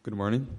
Good morning.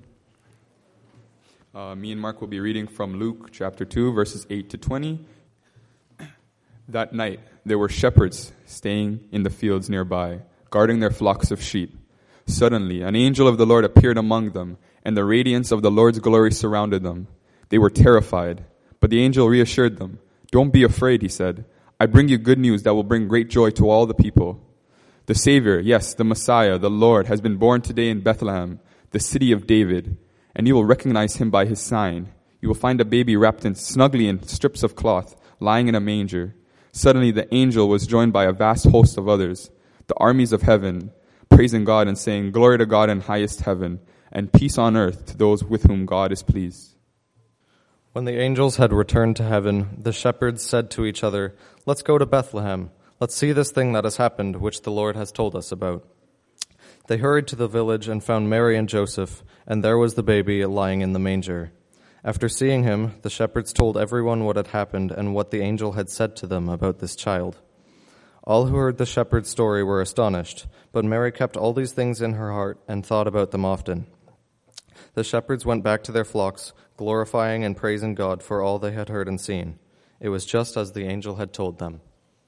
Me and Mark will be reading from Luke chapter 2, verses 8 to 20. That night, there were shepherds staying in the fields nearby, guarding their flocks of sheep. Suddenly, an angel of the Lord appeared among them, and the radiance of the Lord's glory surrounded them. They were terrified, but the angel reassured them. "Don't be afraid," he said. "I bring you good news that will bring great joy to all the people. The Savior, yes, the Messiah, the Lord, has been born today in Bethlehem, the city of David, and you will recognize him by his sign. You will find a baby wrapped snugly in strips of cloth, lying in a manger." Suddenly the angel was joined by a vast host of others, the armies of heaven, praising God and saying, "Glory to God in highest heaven, and peace on earth to those with whom God is pleased." When the angels had returned to heaven, the shepherds said to each other, "Let's go to Bethlehem. Let's see this thing that has happened, which the Lord has told us about." They hurried to the village and found Mary and Joseph, and there was the baby lying in the manger. After seeing him, the shepherds told everyone what had happened and what the angel had said to them about this child. All who heard the shepherd's story were astonished, but Mary kept all these things in her heart and thought about them often. The shepherds went back to their flocks, glorifying and praising God for all they had heard and seen. It was just as the angel had told them.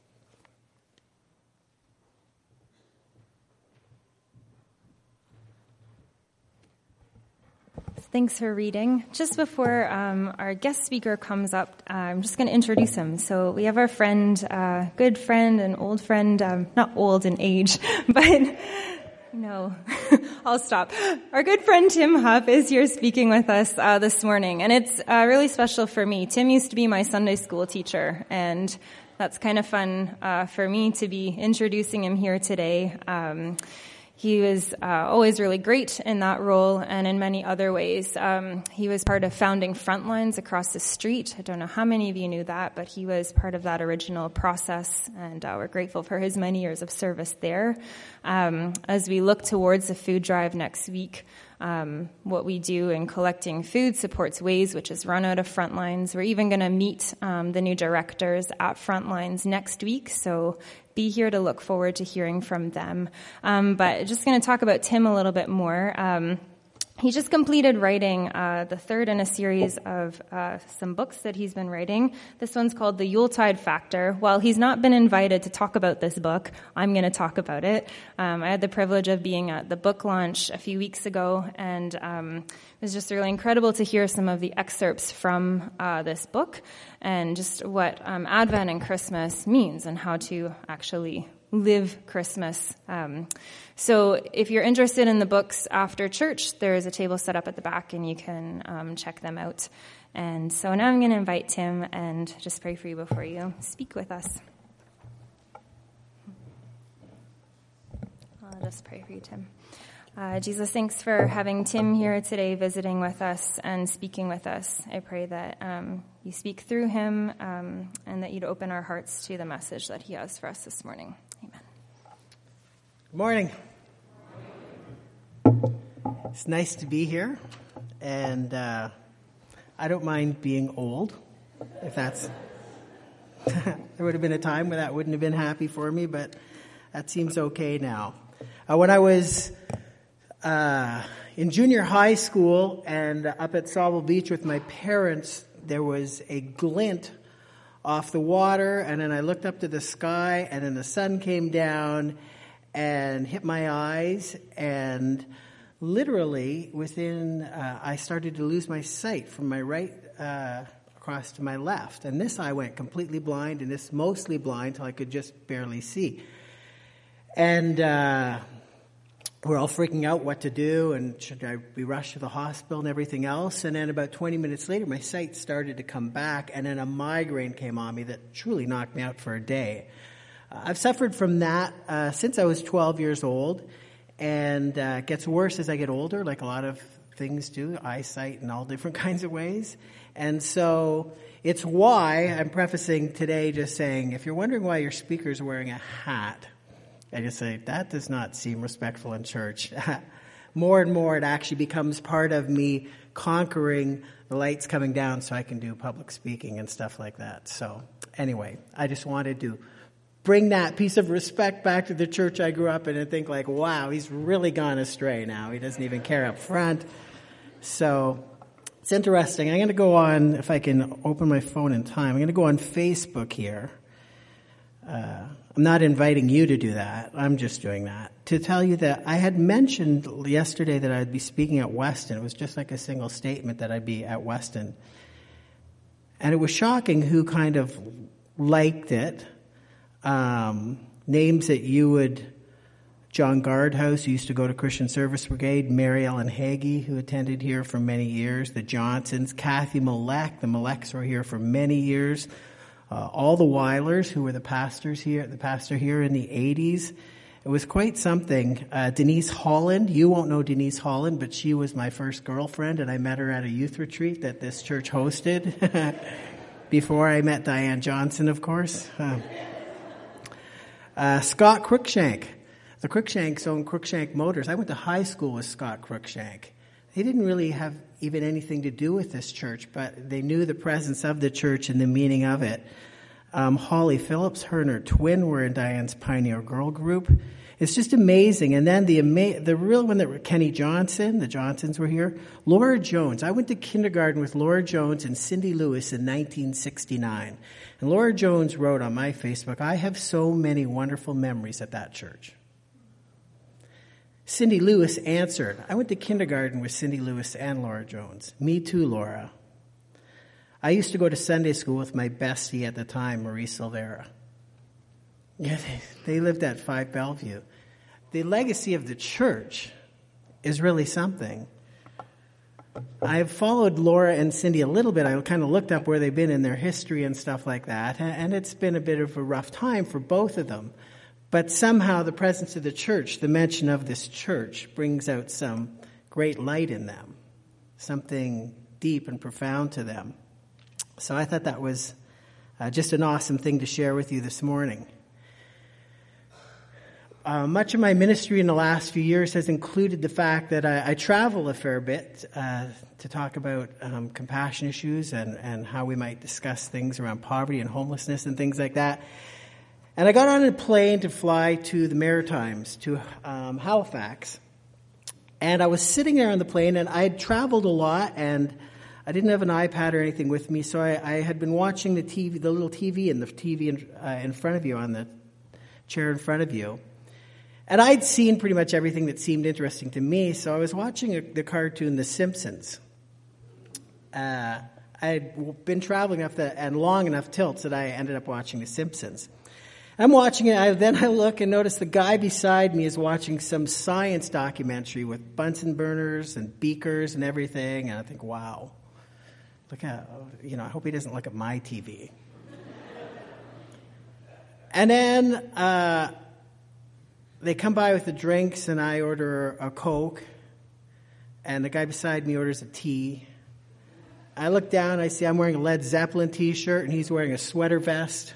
Thanks for reading. Just before our guest speaker comes up, I'm just going to introduce him. So we have our friend, good friend, an old friend, not old in age, but no, I'll stop. Our good friend Tim Huff is here speaking with us this morning, and it's really special for me. Tim used to be my Sunday school teacher, and that's kind of fun for me to be introducing him here today. He was always really great in that role and in many other ways. He was part of founding Frontlines across the street. I don't know how many of you knew that, but he was part of that original process, and we're grateful for his many years of service there. As we look towards the food drive next week, what we do in collecting food supports Ways, which is run out of Frontlines. We're even going to meet the new directors at Frontlines next week, so be here to look forward to hearing from them. But just going to talk about Tim a little bit more. He just completed writing the third in a series of some books that he's been writing. This one's called The Yuletide Factor. While he's not been invited to talk about this book, I'm going to talk about it. I had the privilege of being at the book launch a few weeks ago, and it was just really incredible to hear some of the excerpts from this book and just what Advent and Christmas means and how to actually live Christmas. So if you're interested in the books after church, there's a table set up at the back and you can check them out. And so now I'm going to invite Tim and just pray for you before you speak with us. I'll just pray for you, Tim. Jesus, thanks for having Tim here today visiting with us and speaking with us. I pray that you speak through him and that you'd open our hearts to the message that he has for us this morning. Amen. Good morning. It's nice to be here, and I don't mind being old, if that's... There would have been a time where that wouldn't have been happy for me, but that seems okay now. When I was in junior high school and up at Sauble Beach with my parents, there was a glint off the water, and then I looked up to the sky, and then the sun came down and hit my eyes, and literally within, I started to lose my sight from my right across to my left, and this eye went completely blind, and this mostly blind till I could just barely see. And we're all freaking out what to do, and should I be rushed to the hospital and everything else. And then about 20 minutes later, my sight started to come back, and then a migraine came on me that truly knocked me out for a day. I've suffered from that since I was 12 years old, and it gets worse as I get older, like a lot of things do, eyesight in all different kinds of ways. And so it's why I'm prefacing today just saying, if you're wondering why your speaker's wearing a hat, I just say, that does not seem respectful in church. More and more, it actually becomes part of me conquering the lights coming down so I can do public speaking and stuff like that. So anyway, I just wanted to bring that piece of respect back to the church I grew up in and think like, wow, he's really gone astray now. He doesn't even care up front. So it's interesting. I'm going to go on, if I can open my phone in time, I'm going to go on Facebook here. I'm not inviting you to do that. I'm just doing that. To tell you that I had mentioned yesterday that I'd be speaking at Weston. It was just like a single statement that I'd be at Weston. And it was shocking who kind of liked it. Names that you would... John Guardhouse, who used to go to Christian Service Brigade, Mary Ellen Hagee, who attended here for many years, the Johnsons, Kathy Malek, the Maleks were here for many years, all the Weilers, who were the pastor here in the 80s. It was quite something. Denise Holland, you won't know Denise Holland, but she was my first girlfriend, and I met her at a youth retreat that this church hosted before I met Diane Johnson, of course. Scott Cruikshank. The Cruikshanks owned Cruikshank Motors. I went to high school with Scott Cruikshank. They didn't really have even anything to do with this church, but they knew the presence of the church and the meaning of it. Holly Phillips, her and her twin were in Diane's Pioneer Girl group. It's just amazing. And then the real one, that Kenny Johnson, the Johnsons were here. Laura Jones. I went to kindergarten with Laura Jones and Cindy Lewis in 1969. And Laura Jones wrote on my Facebook, I have so many wonderful memories at that church. Cindy Lewis answered, I went to kindergarten with Cindy Lewis and Laura Jones. Me too, Laura. I used to go to Sunday school with my bestie at the time, Marie Silvera. Yeah, they lived at 5 Bellevue. The legacy of the church is really something. I've followed Laura and Cindy a little bit. I kind of looked up where they've been in their history and stuff like that, and it's been a bit of a rough time for both of them. But somehow the presence of the church, the mention of this church, brings out some great light in them, something deep and profound to them. So I thought that was just an awesome thing to share with you this morning. Much of my ministry in the last few years has included the fact that I travel a fair bit to talk about compassion issues and how we might discuss things around poverty and homelessness and things like that. And I got on a plane to fly to the Maritimes, to Halifax. And I was sitting there on the plane, and I had traveled a lot, and I didn't have an iPad or anything with me, so I had been watching the TV, the little TV, and the TV in front of you, on the chair in front of you. And I'd seen pretty much everything that seemed interesting to me, so I was watching the cartoon The Simpsons. I had been traveling enough and long enough tilts that I ended up watching The Simpsons. I'm watching it, then I look and notice the guy beside me is watching some science documentary with Bunsen burners and beakers and everything, and I think, wow, look at, I hope he doesn't look at my TV. And then they come by with the drinks, and I order a Coke, and the guy beside me orders a tea. I look down, I see I'm wearing a Led Zeppelin t-shirt, and he's wearing a sweater vest.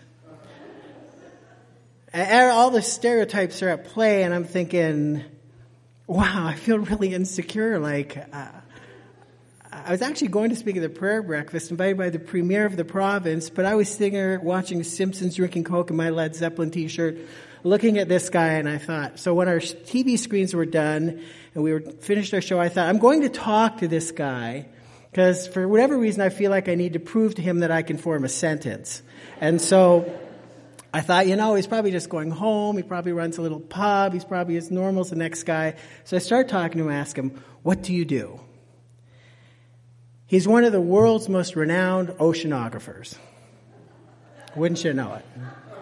And all the stereotypes are at play, and I'm thinking, wow, I feel really insecure. I was actually going to speak at the prayer breakfast, invited by the premier of the province, but I was sitting there watching The Simpsons, drinking Coke in my Led Zeppelin t-shirt, looking at this guy, and I thought, so when our TV screens were done, and we were finished our show, I thought, I'm going to talk to this guy, because for whatever reason, I feel like I need to prove to him that I can form a sentence. And so I thought, he's probably just going home. He probably runs a little pub. He's probably as normal as the next guy. So I started talking to him, asked him, what do you do? He's one of the world's most renowned oceanographers. Wouldn't you know it?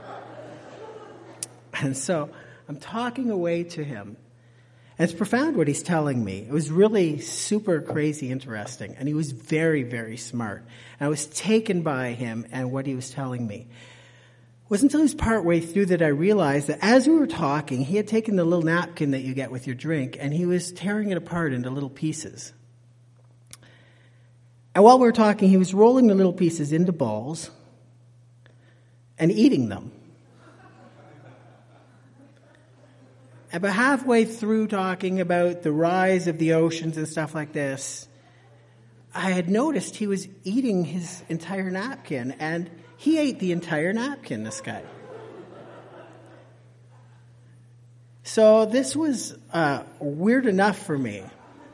And so I'm talking away to him. And it's profound what he's telling me. It was really super crazy interesting. And he was very, very smart. And I was taken by him and what he was telling me. It wasn't until he was partway through that I realized that as we were talking, he had taken the little napkin that you get with your drink, and he was tearing it apart into little pieces. And while we were talking, he was rolling the little pieces into balls and eating them. About halfway through talking about the rise of the oceans and stuff like this, I had noticed he was eating his entire napkin, and he ate the entire napkin, this guy. So this was weird enough for me.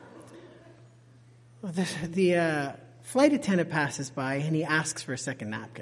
The flight attendant passes by and he asks for a second napkin.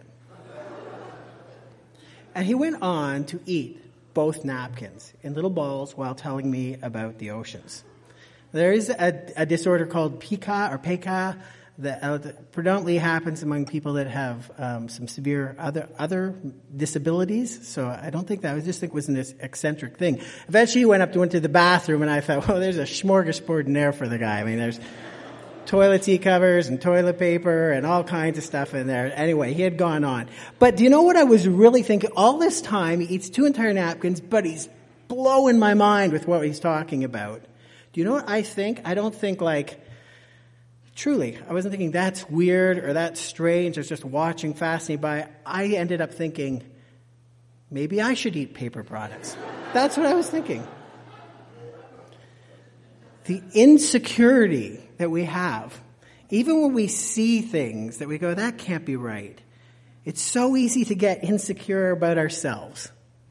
And he went on to eat both napkins in little bowls while telling me about the oceans. There is a disorder called PICA that predominantly happens among people that have some severe other disabilities. So I don't think that, I just think it was an eccentric thing. Eventually he went to the bathroom and I thought, well, there's a smorgasbord in there for the guy. I mean, there's toilet seat covers and toilet paper and all kinds of stuff in there. Anyway, he had gone on. But do you know what I was really thinking? All this time, he eats 2 entire napkins, but he's blowing my mind with what he's talking about. Do you know what I think? I don't think truly, I wasn't thinking that's weird or that's strange. I was just watching, fascinated by it. I ended up thinking, maybe I should eat paper products. That's what I was thinking. The insecurity that we have, even when we see things that we go, that can't be right. It's so easy to get insecure about ourselves.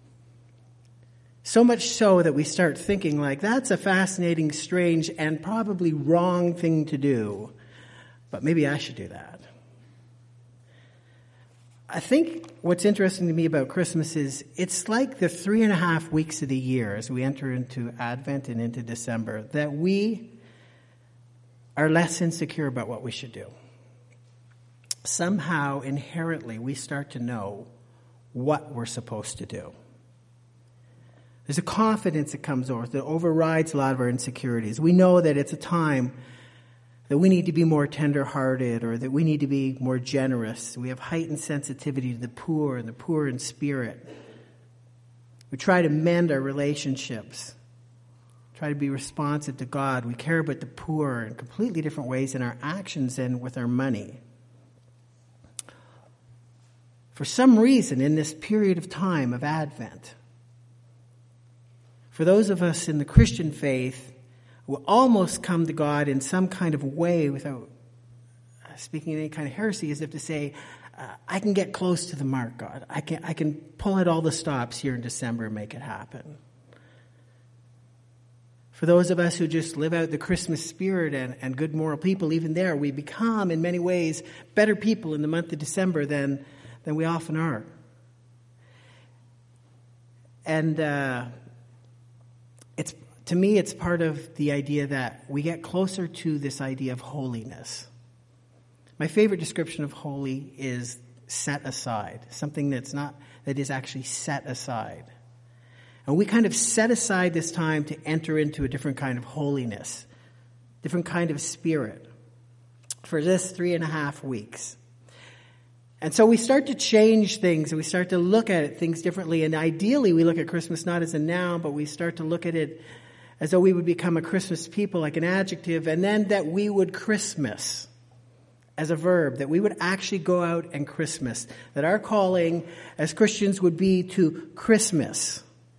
So much so that we start thinking that's a fascinating, strange, and probably wrong thing to do. But maybe I should do that. I think what's interesting to me about Christmas is it's like the 3.5 weeks of the year as we enter into Advent and into December that we are less insecure about what we should do. Somehow, inherently, we start to know what we're supposed to do. There's a confidence that comes over that overrides a lot of our insecurities. We know that it's a time that we need to be more tender-hearted or that we need to be more generous. We have heightened sensitivity to the poor and the poor in spirit. We try to mend our relationships, try to be responsive to God. We care about the poor in completely different ways in our actions and with our money. For some reason, in this period of time of Advent, for those of us in the Christian faith, we almost come to God in some kind of way without speaking in any kind of heresy, as if to say, I can get close to the mark, God. I can pull out all the stops here in December and make it happen. For those of us who just live out the Christmas spirit and good moral people, even there, we become, in many ways, better people in the month of December than we often are. And to me, it's part of the idea that we get closer to this idea of holiness. My favorite description of holy is set aside, something that is actually set aside. And we kind of set aside this time to enter into a different kind of holiness, different kind of spirit for this 3.5 weeks. And so we start to change things and we start to look at things differently. And ideally, we look at Christmas not as a noun, but we start to look at it as though we would become a Christmas people, like an adjective, and then that we would Christmas as a verb, that we would actually go out and Christmas, that our calling as Christians would be to Christmas.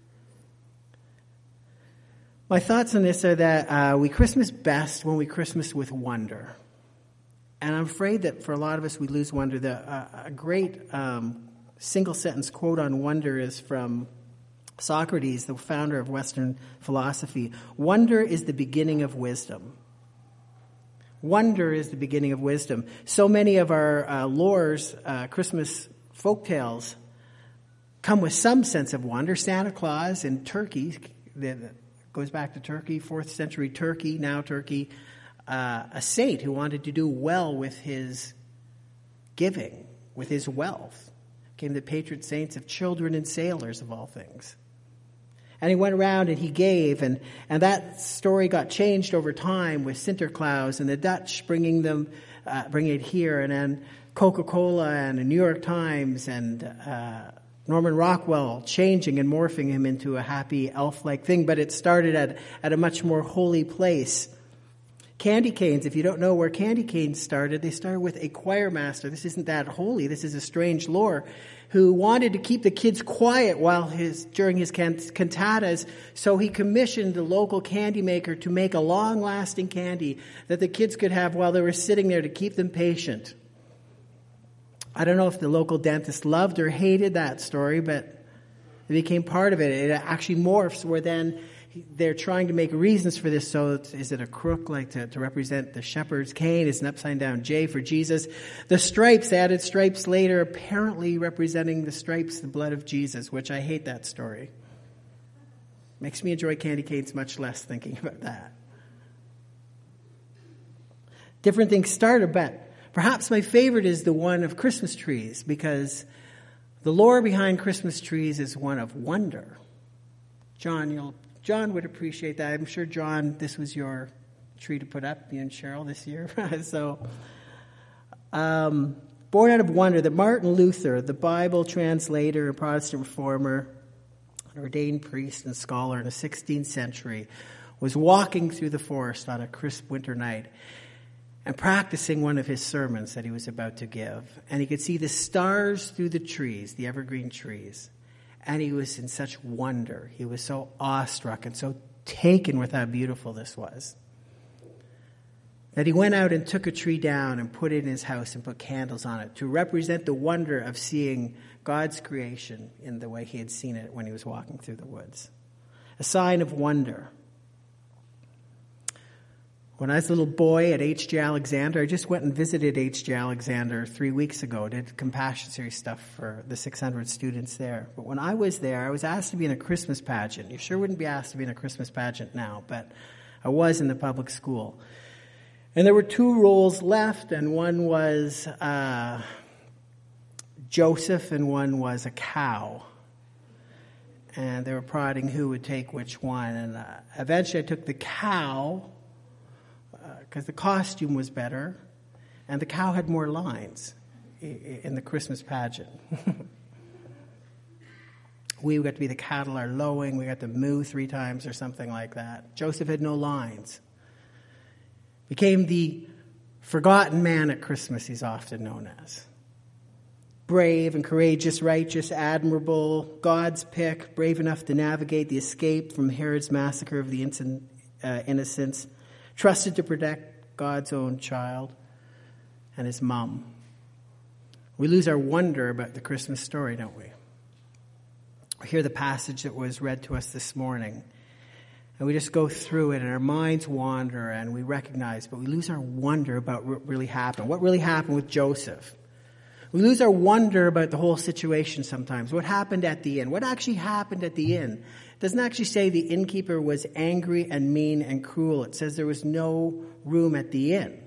My thoughts on this are that we Christmas best when we Christmas with wonder. And I'm afraid that for a lot of us, we lose wonder. A great single-sentence quote on wonder is from Socrates, the founder of Western philosophy. Wonder is the beginning of wisdom. Wonder is the beginning of wisdom. So many of our lore's Christmas folktales come with some sense of wonder. Santa Claus in Turkey, that goes back to Turkey, 4th century Turkey, now Turkey, a saint who wanted to do well with his giving, with his wealth. Became the patron saints of children and sailors, of all things. And he went around and he gave, and that story got changed over time with Sinterklaas and the Dutch bringing it here, and then Coca-Cola and the New York Times and Norman Rockwell changing and morphing him into a happy elf-like thing. But it started at a much more holy place. Candy canes, if you don't know where candy canes started, they started with a choir master. This isn't that holy. This is a strange lore, who wanted to keep the kids quiet during his cantatas, so he commissioned the local candy maker to make a long-lasting candy that the kids could have while they were sitting there to keep them patient. I don't know if the local dentist loved or hated that story, but it became part of it. It actually morphs where then they're trying to make reasons for this. So is it a crook, like to represent the shepherd's cane? It's an upside down J for Jesus. The stripes, added stripes later, apparently representing the stripes, the blood of Jesus, which I hate that story. Makes me enjoy candy canes much less thinking about that. Different things started, but perhaps my favorite is the one of Christmas trees, because the lore behind Christmas trees is one of wonder. John would appreciate that. I'm sure, John, this was your tree to put up, you and Cheryl, this year. So, born out of wonder, that Martin Luther, the Bible translator and Protestant reformer, an ordained priest and scholar in the 16th century, was walking through the forest on a crisp winter night and practicing one of his sermons that he was about to give. And he could see the stars through the trees, the evergreen trees. And he was in such wonder. He was so awestruck and so taken with how beautiful this was, that he went out and took a tree down and put it in his house and put candles on it to represent the wonder of seeing God's creation in the way he had seen it when he was walking through the woods. A sign of wonder. When I was a little boy at H.J. Alexander, I just went and visited H.J. Alexander 3 weeks ago, did compassion series stuff for the 600 students there. But when I was there, I was asked to be in a Christmas pageant. You sure wouldn't be asked to be in a Christmas pageant now, but I was in the public school. And there were 2 roles left, and one was Joseph and one was a cow. And they were prodding who would take which one. And eventually I took the cow, because the costume was better, and the cow had more lines in the Christmas pageant. We got to be the cattle are lowing. We got to moo 3 times or something like that. Joseph had no lines. Became the forgotten man at Christmas, he's often known as. Brave and courageous, righteous, admirable, God's pick, brave enough to navigate the escape from Herod's massacre of the innocents, trusted to protect God's own child and his mom. We lose our wonder about the Christmas story, don't we? We hear the passage that was read to us this morning, and we just go through it, and our minds wander, and we recognize, but we lose our wonder about what really happened. What really happened with Joseph? We lose our wonder about the whole situation sometimes. What happened at the inn? What actually happened at the inn? It doesn't actually say the innkeeper was angry and mean and cruel. It says there was no room at the inn.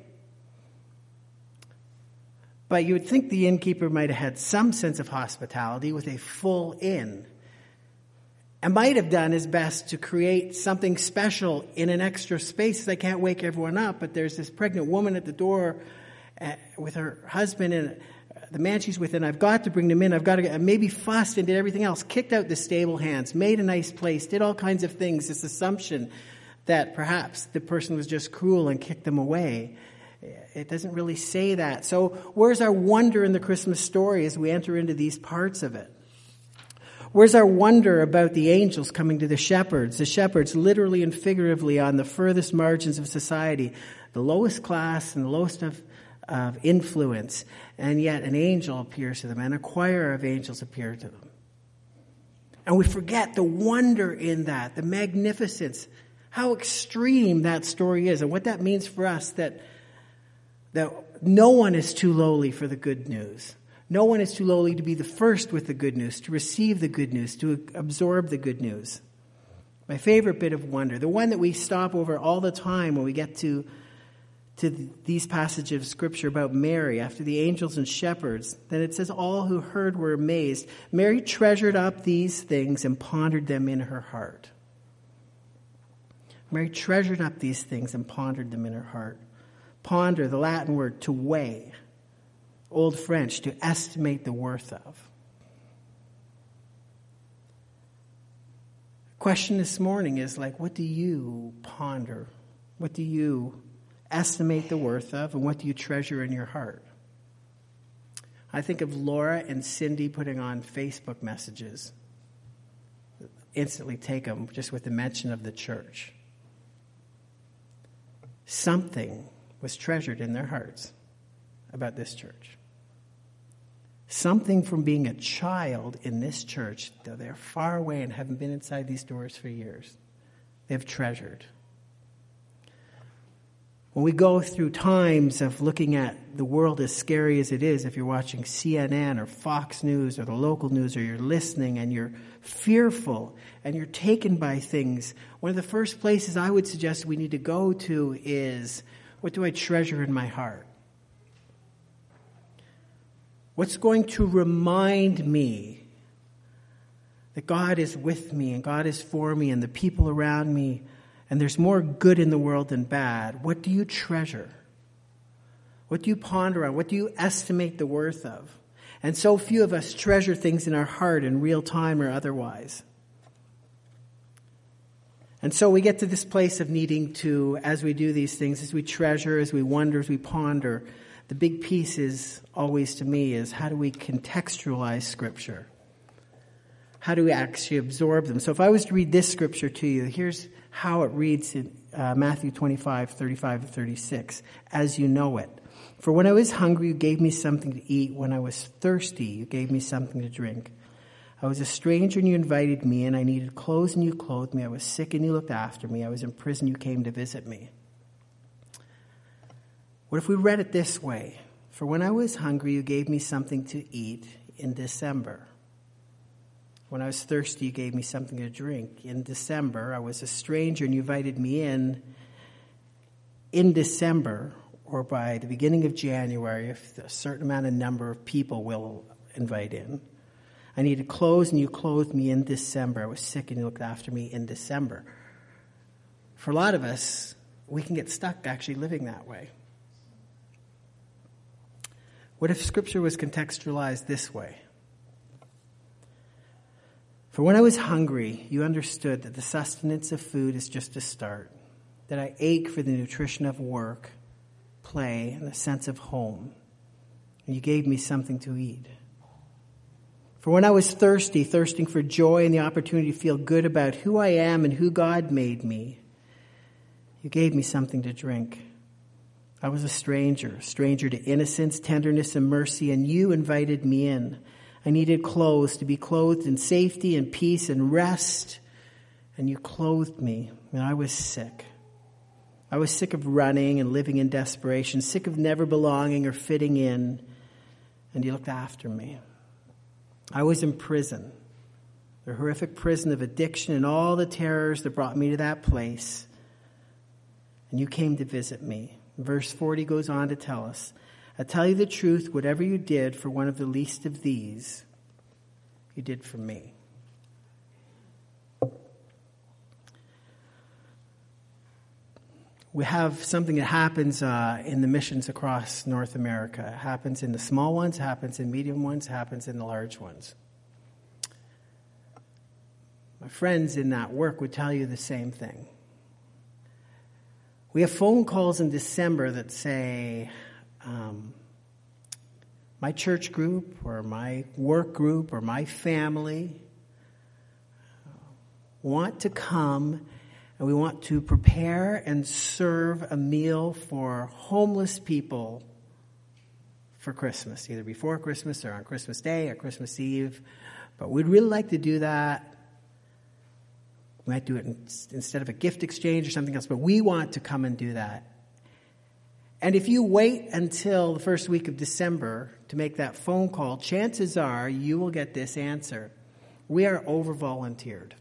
But you would think the innkeeper might have had some sense of hospitality with a full inn, and might have done his best to create something special in an extra space. I can't wake everyone up, but there's this pregnant woman at the door with her husband and the man she's with, and I've got to bring them in. I've got to maybe fussed and did everything else, kicked out the stable hands, made a nice place, did all kinds of things. This assumption that perhaps the person was just cruel and kicked them away. It doesn't really say that. So where's our wonder in the Christmas story as we enter into these parts of it? Where's our wonder about the angels coming to the shepherds literally and figuratively on the furthest margins of society, the lowest class and the lowest of influence, and yet an angel appears to them, and a choir of angels appear to them. And we forget the wonder in that, the magnificence, how extreme that story is, and what that means for us, that no one is too lowly for the good news. No one is too lowly to be the first with the good news, to receive the good news, to absorb the good news. My favorite bit of wonder, the one that we stop over all the time when we get to these passages of Scripture about Mary, after the angels and shepherds, then it says, all who heard were amazed. Mary treasured up these things and pondered them in her heart. Mary treasured up these things and pondered them in her heart. Ponder, the Latin word to weigh, Old French, to estimate the worth of. The question this morning is what do you ponder? What do you estimate the worth of, and what do you treasure in your heart? I think of Laura and Cindy putting on Facebook messages. Instantly take them just with the mention of the church. Something was treasured in their hearts about this church. Something from being a child in this church, though they're far away and haven't been inside these doors for years. they've treasured. When we go through times of looking at the world as scary as it is, if you're watching CNN or Fox News or the local news, or you're listening and you're fearful and you're taken by things, one of the first places I would suggest we need to go to is, what do I treasure in my heart? What's going to remind me that God is with me and God is for me and the people around me, and there's more good in the world than bad? What do you treasure? What do you ponder on? What do you estimate the worth of? And so few of us treasure things in our heart in real time or otherwise. And so we get to this place of needing to, as we do these things, as we treasure, as we wonder, as we ponder, the big piece is always, to me, is how do we contextualize Scripture? How do we actually absorb them? So if I was to read this Scripture to you, here's how it reads in Matthew 25, 35 to 36, as you know it. For when I was hungry, you gave me something to eat. When I was thirsty, you gave me something to drink. I was a stranger and you invited me in. I needed clothes and you clothed me. I was sick and you looked after me. I was in prison, you came to visit me. What if we read it this way? For when I was hungry, you gave me something to eat in December. When I was thirsty, you gave me something to drink. In December, I was a stranger and you invited me in. In December, or by the beginning of January, if a certain amount of number of people will invite in. I needed clothes and you clothed me in December. I was sick and you looked after me in December. For a lot of us, we can get stuck actually living that way. What if Scripture was contextualized this way? For when I was hungry, you understood that the sustenance of food is just a start, that I ache for the nutrition of work, play, and the sense of home, and you gave me something to eat. For when I was thirsty, thirsting for joy and the opportunity to feel good about who I am and who God made me, you gave me something to drink. I was a stranger to innocence, tenderness, and mercy, and you invited me in. I needed clothes, to be clothed in safety and peace and rest, and you clothed me, and I was sick. I was sick of running and living in desperation, sick of never belonging or fitting in, and you looked after me. I was in prison, the horrific prison of addiction and all the terrors that brought me to that place, and you came to visit me. Verse 40 goes on to tell us, I tell you the truth, whatever you did for one of the least of these, you did for me. We have something that happens in the missions across North America. It happens in the small ones, it happens in medium ones, it happens in the large ones. My friends in that work would tell you the same thing. We have phone calls in December that say, my church group or my work group or my family want to come and we want to prepare and serve a meal for homeless people for Christmas, either before Christmas or on Christmas Day or Christmas Eve. But we'd really like to do that. We might do it instead of a gift exchange or something else, but we want to come and do that. And if you wait until the first week of December to make that phone call, chances are you will get this answer. We are over-volunteered.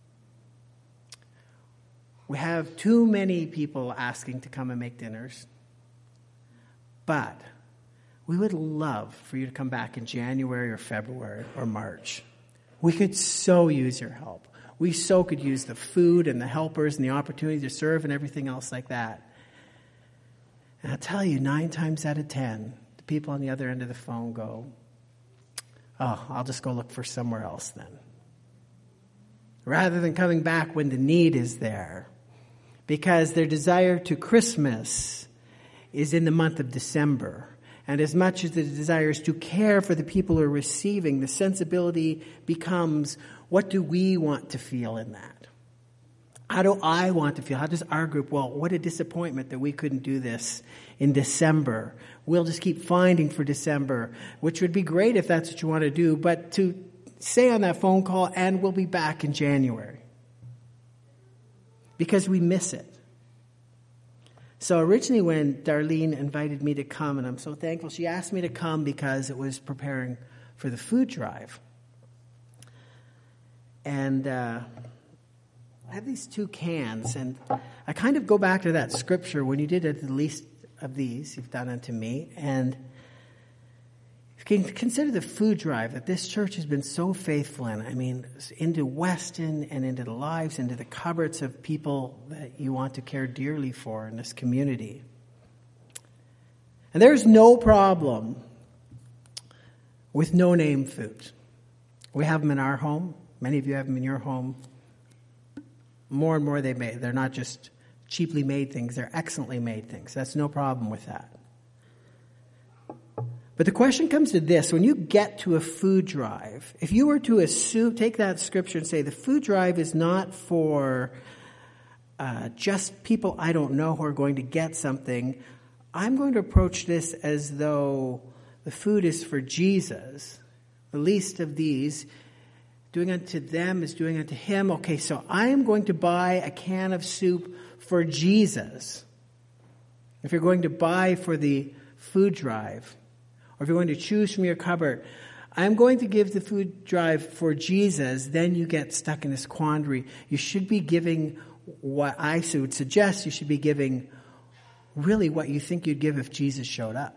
We have too many people asking to come and make dinners. But we would love for you to come back in January or February or March. We could so use your help. We so could use the food and the helpers and the opportunity to serve and everything else like that. And I'll tell you, 9 times out of 10, the people on the other end of the phone go, oh, I'll just go look for somewhere else then. Rather than coming back when the need is there. Because their desire to Christmas is in the month of December. And as much as the desire is to care for the people who are receiving, the sensibility becomes, what do we want to feel in that? How do I want to feel? How does our group? Well, what a disappointment that we couldn't do this in December. We'll just keep finding for December, which would be great if that's what you want to do, but to say on that phone call, and we'll be back in January. because we miss it. So originally when Darlene invited me to come, and I'm so thankful, she asked me to come because it was preparing for the food drive. And I have these 2 cans, and I kind of go back to that scripture, when you did it, the least of these you've done unto me. And you can consider the food drive that this church has been so faithful in. I mean, into Weston and into the lives, into the cupboards of people that you want to care dearly for in this community. And there's no problem with no-name food. We have them in our home. Many of you have them in your home. More and more they're not just cheaply made things, they're excellently made things. That's no problem with that. But the question comes to this: when you get to a food drive, if you were to assume, take that scripture and say the food drive is not for just people I don't know who are going to get something, I'm going to approach this as though the food is for Jesus. The least of these, doing unto them is doing unto him. Okay, so I am going to buy a can of soup for Jesus. If you're going to buy for the food drive, or if you're going to choose from your cupboard, I'm going to give the food drive for Jesus, then you get stuck in this quandary. You should be giving what I would suggest you should be giving really what you think you'd give if Jesus showed up.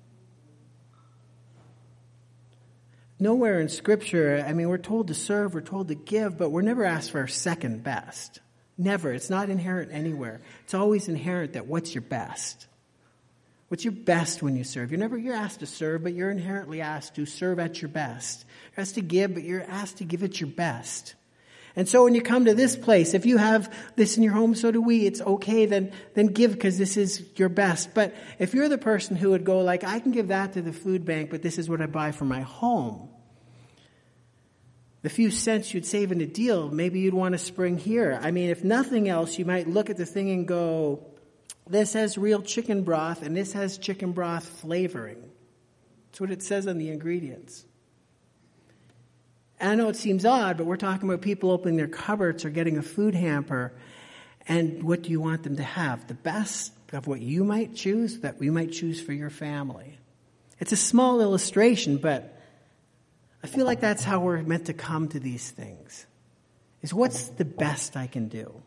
Nowhere in Scripture, I mean, we're told to serve, we're told to give, but we're never asked for our second best. Never. It's not inherent anywhere. It's always inherent that what's your best? What's your best when you serve? You're asked to serve, but you're inherently asked to serve at your best. You're asked to give, but you're asked to give at your best. And so when you come to this place, if you have this in your home, so do we, it's okay, then give because this is your best. But if you're the person who would go like, I can give that to the food bank, but this is what I buy for my home, the few cents you'd save in a deal, maybe you'd want to spring here. I mean, if nothing else, you might look at the thing and go, this has real chicken broth, and this has chicken broth flavoring. That's what it says on the ingredients. And I know it seems odd, but we're talking about people opening their cupboards or getting a food hamper. And what do you want them to have? The best of what you might choose, that we might choose for your family. It's a small illustration, but I feel like that's how we're meant to come to these things. Is what's the best I can do?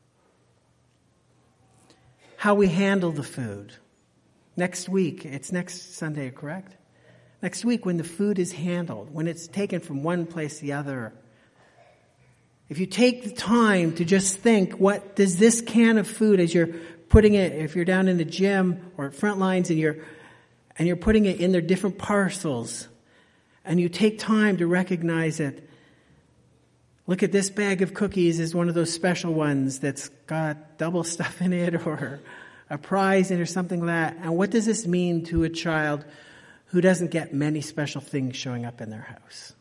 How we handle the food. Next week, it's next Sunday, correct? Next week, when the food is handled, when it's taken from one place to the other, if you take the time to just think, what does this can of food, as you're putting it, if you're down in the gym or at front lines and you're putting it in their different parcels, and you take time to recognize it. Look at this bag of cookies is one of those special ones that's got double stuff in it or a prize in it or something like that. And what does this mean to a child who doesn't get many special things showing up in their house?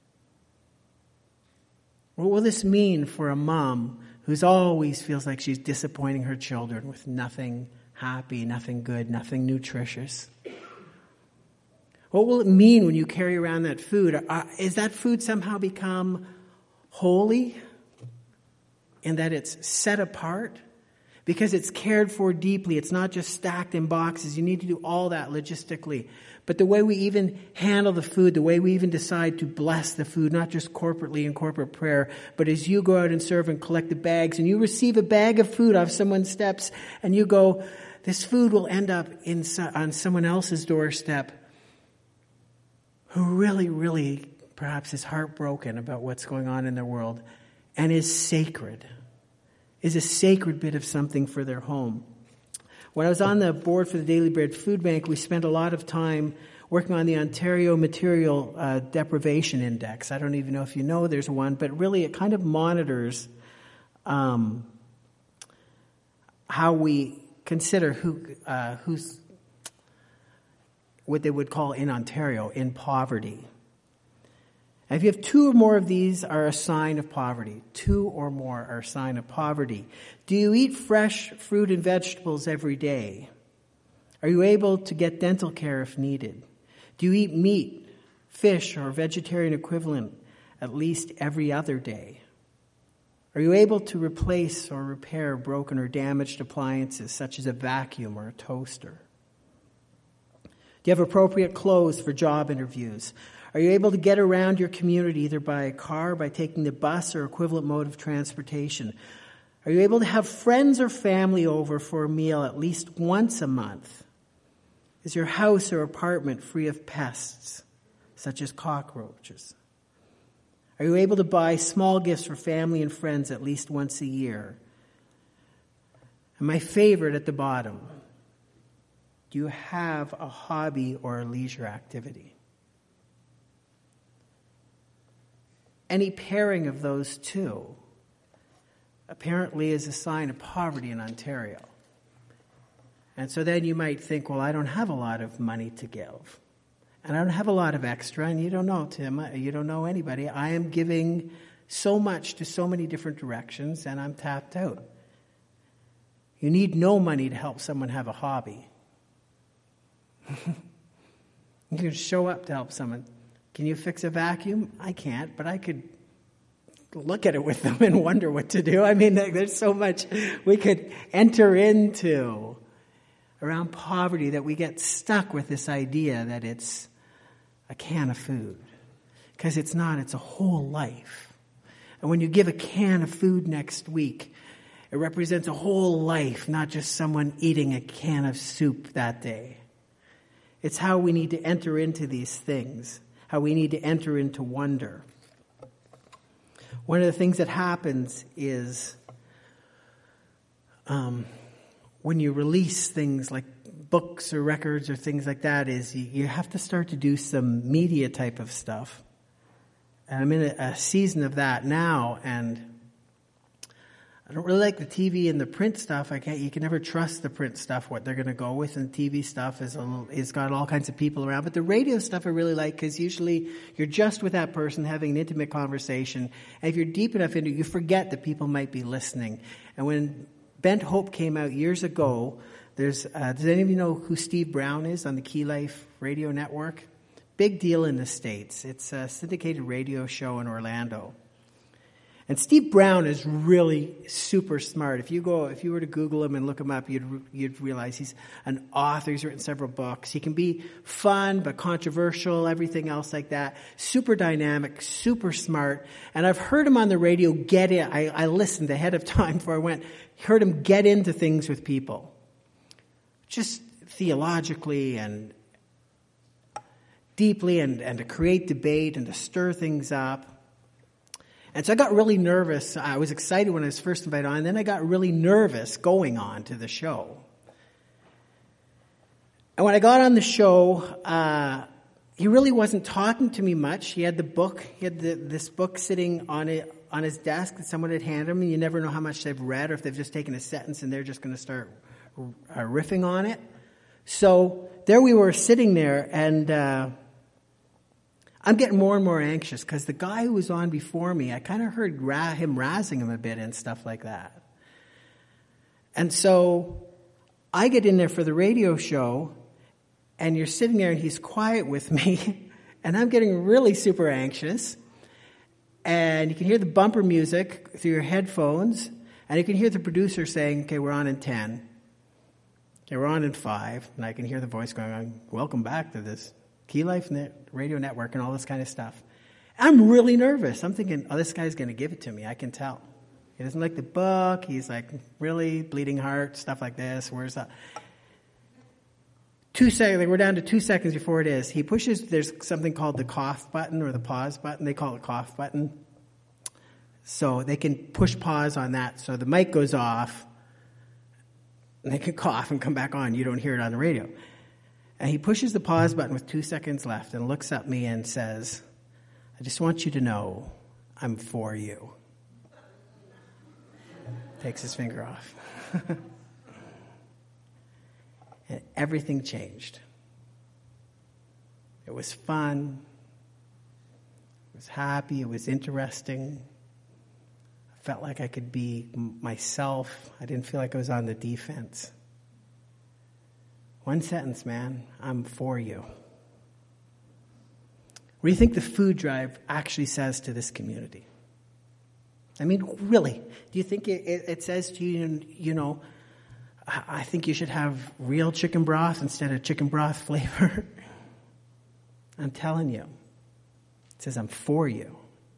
What will this mean for a mom who's always feels like she's disappointing her children with nothing happy, nothing good, nothing nutritious? What will it mean when you carry around that food? Is that food somehow become holy in that it's set apart? Because it's cared for deeply. It's not just stacked in boxes. You need to do all that logistically. But the way we even handle the food, the way we even decide to bless the food, not just corporately in corporate prayer, but as you go out and serve and collect the bags and you receive a bag of food off someone's steps and you go, this food will end up on someone else's doorstep who really, really perhaps is heartbroken about what's going on in their world and is sacred, is a sacred bit of something for their home. When I was on the board for the Daily Bread Food Bank, we spent a lot of time working on the Ontario Material Deprivation Index. I don't even know if you know there's one, but really it kind of monitors how we consider who's what they would call in Ontario in poverty. And if you have 2 or more of these are a sign of poverty. 2 or more are a sign of poverty. Do you eat fresh fruit and vegetables every day? Are you able to get dental care if needed? Do you eat meat, fish, or vegetarian equivalent at least every other day? Are you able to replace or repair broken or damaged appliances such as a vacuum or a toaster? Do you have appropriate clothes for job interviews? Are you able to get around your community either by a car, by taking the bus or equivalent mode of transportation? Are you able to have friends or family over for a meal at least once a month? Is your house or apartment free of pests, such as cockroaches? Are you able to buy small gifts for family and friends at least once a year? And my favorite at the bottom, do you have a hobby or a leisure activity? Any pairing of those two apparently is a sign of poverty in Ontario. And so then you might think, well, I don't have a lot of money to give. And I don't have a lot of extra, and you don't know, Tim, you don't know anybody. I am giving so much to so many different directions, and I'm tapped out. You need no money to help someone have a hobby. You can show up to help someone. Can you fix a vacuum? I can't, but I could look at it with them and wonder what to do. I mean, there's so much we could enter into around poverty that we get stuck with this idea that it's a can of food. Because it's not, it's a whole life. And when you give a can of food next week, it represents a whole life, not just someone eating a can of soup that day. It's how we need to enter into these things, how we need to enter into wonder. One of the things that happens is when you release things like books or records or things like that, is you have to start to do some media type of stuff. And I'm in a season of that now, and I don't really like the TV and the print stuff. You can never trust the print stuff, what they're going to go with, and TV stuff is got all kinds of people around. But the radio stuff I really like, because usually you're just with that person having an intimate conversation. And if you're deep enough into it, you forget that people might be listening. And when Bent Hope came out years ago, does any of you know who Steve Brown is on the Key Life radio network? Big deal in the States. It's a syndicated radio show in Orlando. And Steve Brown is really super smart. If you were to Google him and look him up, you'd realize he's an author. He's written several books. He can be fun but controversial, everything else like that. Super dynamic, super smart. And I've heard him on the radio get in. I listened ahead of time before I went. Heard him get into things with people, just theologically and deeply, and to create debate and to stir things up. And so I got really nervous. I was excited when I was first invited on, and then I got really nervous going on to the show. And when I got on the show, he really wasn't talking to me much. He had the book. He had this book sitting on his desk that someone had handed him, and you never know how much they've read or if they've just taken a sentence and they're just going to start riffing on it. So there we were sitting there, and I'm getting more and more anxious because the guy who was on before me, I kind of heard him razzing him a bit and stuff like that. And so I get in there for the radio show, and you're sitting there and he's quiet with me, and I'm getting really super anxious. And you can hear the bumper music through your headphones, and you can hear the producer saying, okay, we're on in 10. Okay, we're on in 5. And I can hear the voice going on, welcome back to this Key Life radio network and all this kind of stuff. I'm really nervous. I'm thinking, oh, this guy's going to give it to me. I can tell. He doesn't like the book. He's like, really, bleeding heart, stuff like this. Where's that? 2 seconds, we're down to 2 seconds before it is. He pushes, there's something called the cough button or the pause button. They call it cough button. So they can push pause on that. So the mic goes off, and they can cough and come back on. You don't hear it on the radio. And he pushes the pause button with 2 seconds left and looks at me and says, I just want you to know I'm for you. Takes his finger off. And everything changed. It was fun. It was happy. It was interesting. I felt like I could be myself. I didn't feel like I was on the defense. One sentence, man. I'm for you. What do you think the food drive actually says to this community? I mean, really, do you think it says to you, you know, I think you should have real chicken broth instead of chicken broth flavor? I'm telling you. It says, I'm for you.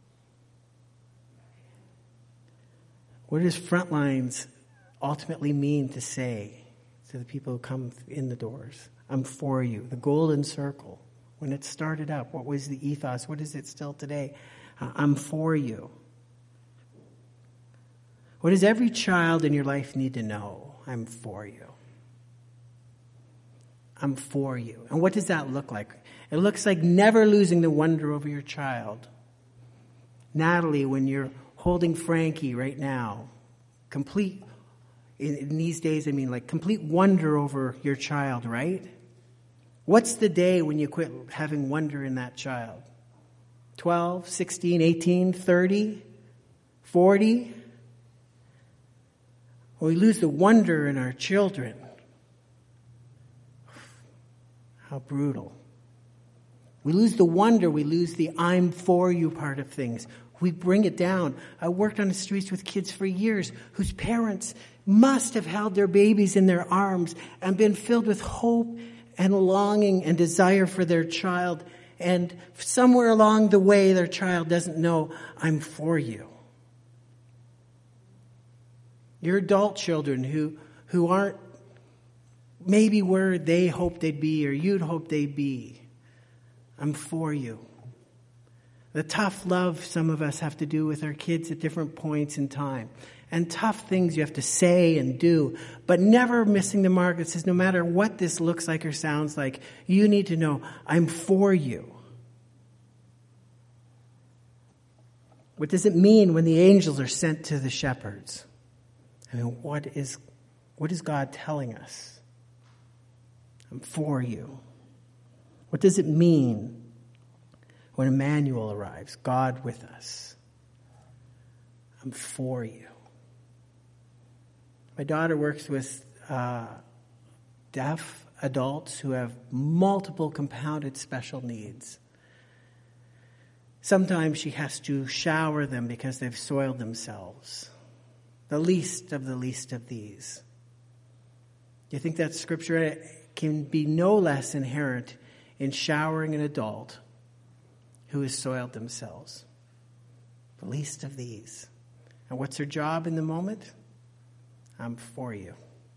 What does Frontlines ultimately mean to say to the people who come in the doors? I'm for you. The golden circle. When it started up, what was the ethos? What is it still today? I'm for you. What does every child in your life need to know? I'm for you. I'm for you. And what does that look like? It looks like never losing the wonder over your child. Natalie, when you're holding Frankie right now, complete, in these days, I mean, like complete wonder over your child, right? What's the day when you quit having wonder in that child? 12, 16, 18, 30, 40? When we lose the wonder in our children. How brutal. We lose the wonder, we lose the I'm for you part of things. We bring it down. I worked on the streets with kids for years whose parents must have held their babies in their arms and been filled with hope and longing and desire for their child. And somewhere along the way, their child doesn't know, I'm for you. Your adult children who aren't maybe where they hope they'd be or you'd hope they'd be. I'm for you. The tough love some of us have to do with our kids at different points in time. And tough things you have to say and do, but never missing the mark. It says no matter what this looks like or sounds like, you need to know, I'm for you. What does it mean when the angels are sent to the shepherds? I mean, what is God telling us? I'm for you. What does it mean when Emmanuel arrives, God with us? I'm for you. My daughter works with deaf adults who have multiple compounded special needs. Sometimes she has to shower them because they've soiled themselves. The least of these. Do you think that scripture can be no less inherent in showering an adult who has soiled themselves? The least of these. And what's her job in the moment? I'm for you.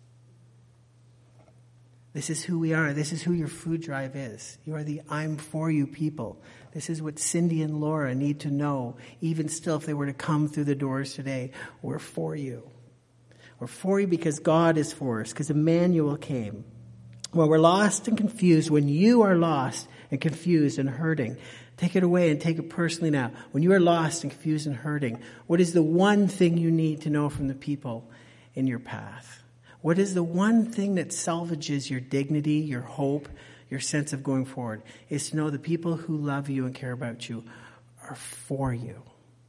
This is who we are. This is who your food drive is. You are the I'm for you people. This is what Cindy and Laura need to know. Even still, if they were to come through the doors today, we're for you. We're for you because God is for us, because Emmanuel came. When we're lost and confused, when you are lost and confused and hurting, take it away and take it personally now. When you are lost and confused and hurting, what is the one thing you need to know from the people in your path? What is the one thing that salvages your dignity, your hope, your sense of going forward? Is to know the people who love you and care about you are for you.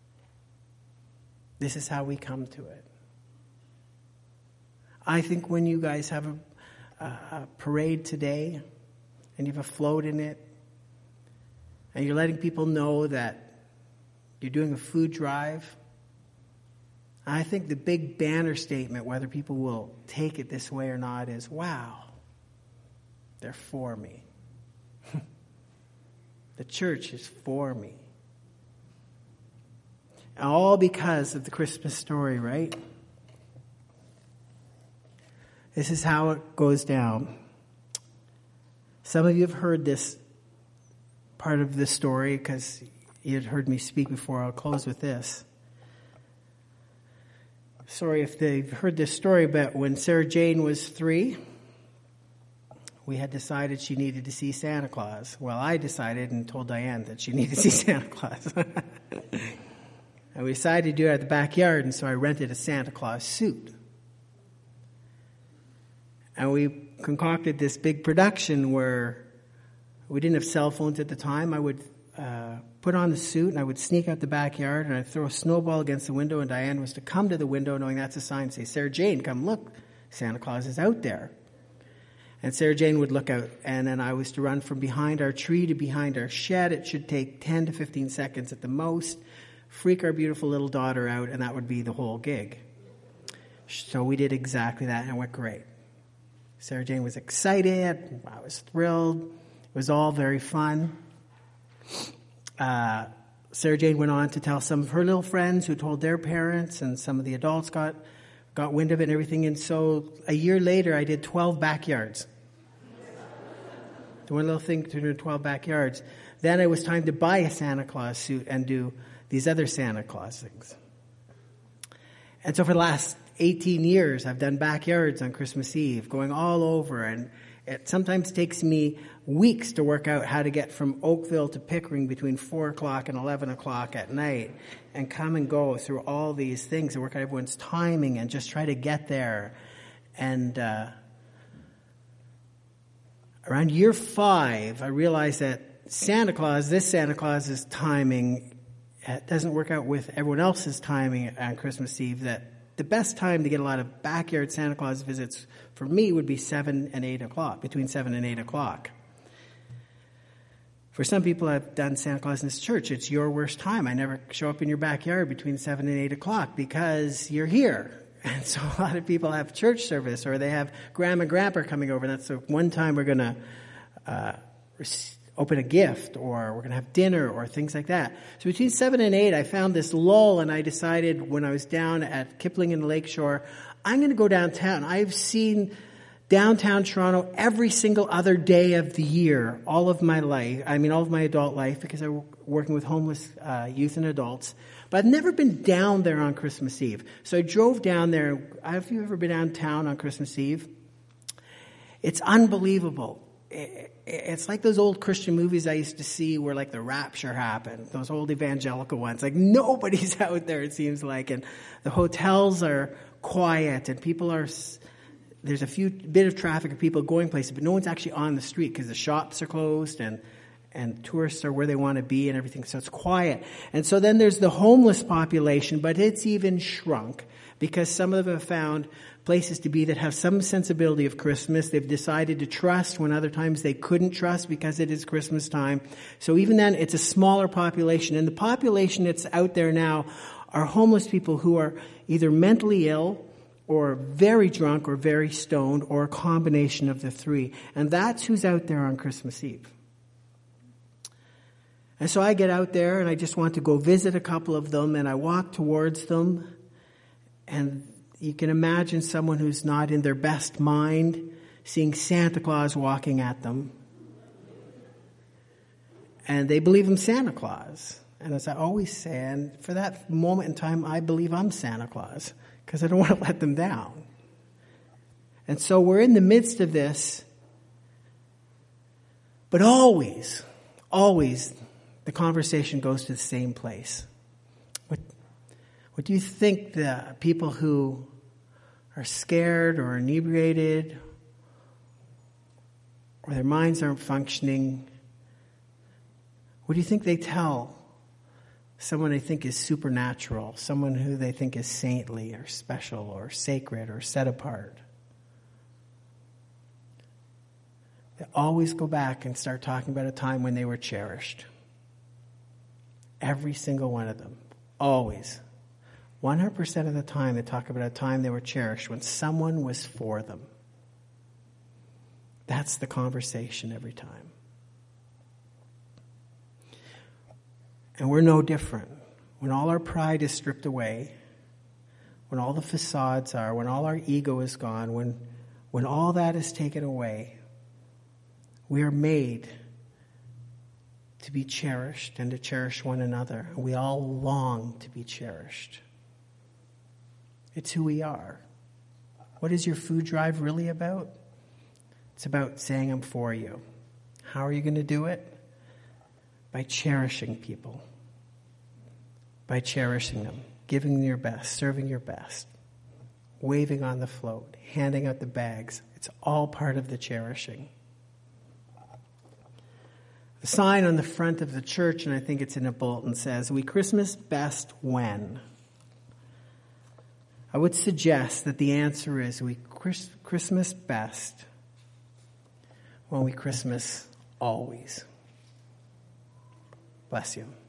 This is how we come to it. I think when you guys have a parade today and you have a float in it and you're letting people know that you're doing a food drive, I think the big banner statement, whether people will take it this way or not, is, wow, they're for me. The church is for me. All because of the Christmas story, right? This is how it goes down. Some of you have heard this part of the story because you had heard me speak before. I'll close with this. Sorry if they've heard this story, but when Sarah Jane was 3, we had decided she needed to see Santa Claus. Well, I decided and told Diane that she needed to see Santa Claus. And we decided to do it at the backyard, and so I rented a Santa Claus suit. And we concocted this big production where we didn't have cell phones at the time. I would put on the suit and I would sneak out the backyard and I'd throw a snowball against the window, and Diane was to come to the window knowing that's a sign and say, Sarah Jane, come look, Santa Claus is out there. And Sarah Jane would look out, and then I was to run from behind our tree to behind our shed. It should take 10 to 15 seconds at the most. freak our beautiful little daughter out, and that would be the whole gig. So we did exactly that, and it went great. Sarah Jane was excited. I was thrilled. It was all very fun. Sarah Jane went on to tell some of her little friends who told their parents, and some of the adults got wind of it and everything. And so a year later, I did 12 backyards. The one little thing to do 12 backyards. Then it was time to buy a Santa Claus suit and do these other Santa Claus things. And so for the last 18 years, I've done backyards on Christmas Eve, going all over, and it sometimes takes me weeks to work out how to get from Oakville to Pickering between 4 o'clock and 11 o'clock at night, and come and go through all these things and work out everyone's timing and just try to get there. And around year 5, I realized that this Santa Claus's timing doesn't work out with everyone else's timing on Christmas Eve, that the best time to get a lot of backyard Santa Claus visits for me would be 7 and 8 o'clock, between 7 and 8 o'clock. For some people I've done Santa Claus in this church, it's your worst time. I never show up in your backyard between 7 and 8 o'clock because you're here. And so a lot of people have church service, or they have grandma and grandpa coming over. That's the one time we're going to open a gift, or we're going to have dinner, or things like that. So between 7 and 8, I found this lull, and I decided when I was down at Kipling and Lakeshore, I'm going to go downtown. I've seen downtown Toronto every single other day of the year, all of my life. I mean, all of my adult life, because I'm working with homeless youth and adults. But I've never been down there on Christmas Eve. So I drove down there. Have you ever been downtown on Christmas Eve? It's unbelievable. It's like those old Christian movies I used to see where like the rapture happened, those old evangelical ones. Like nobody's out there, it seems like, and the hotels are quiet, and people are, there's a bit of traffic of people going places, but no one's actually on the street because the shops are closed, and tourists are where they want to be and everything, so it's quiet. And so then there's the homeless population, but it's even shrunk because some of them have found places to be that have some sensibility of Christmas. They've decided to trust when other times they couldn't trust because it is Christmas time. So even then, it's a smaller population. And the population that's out there now are homeless people who are either mentally ill or very drunk or very stoned, or a combination of the three. And that's who's out there on Christmas Eve. And so I get out there and I just want to go visit a couple of them, and I walk towards them, and you can imagine someone who's not in their best mind seeing Santa Claus walking at them. And they believe I'm Santa Claus. And as I always say, and for that moment in time, I believe I'm Santa Claus because I don't want to let them down. And so we're in the midst of this, but always, the conversation goes to the same place. What do you think the people who are scared or inebriated or their minds aren't functioning, what do you think they tell someone they think is supernatural, someone who they think is saintly or special or sacred or set apart? They always go back and start talking about a time when they were cherished. Every single one of them. Always. 100% of the time they talk about a time they were cherished when someone was for them. That's the conversation every time. And we're no different. When all our pride is stripped away, when all the facades are, when all our ego is gone, when all that is taken away, we are made to be cherished and to cherish one another. We all long to be cherished. It's who we are. What is your food drive really about? It's about saying, I'm for you. How are you going to do it? By cherishing people. By cherishing them. Giving them your best. Serving your best. Waving on the float. Handing out the bags. It's all part of the cherishing. The sign on the front of the church, and I think it's in a bulletin, says, we Christmas best when? I would suggest that the answer is we Christmas best when we Christmas always. Bless you.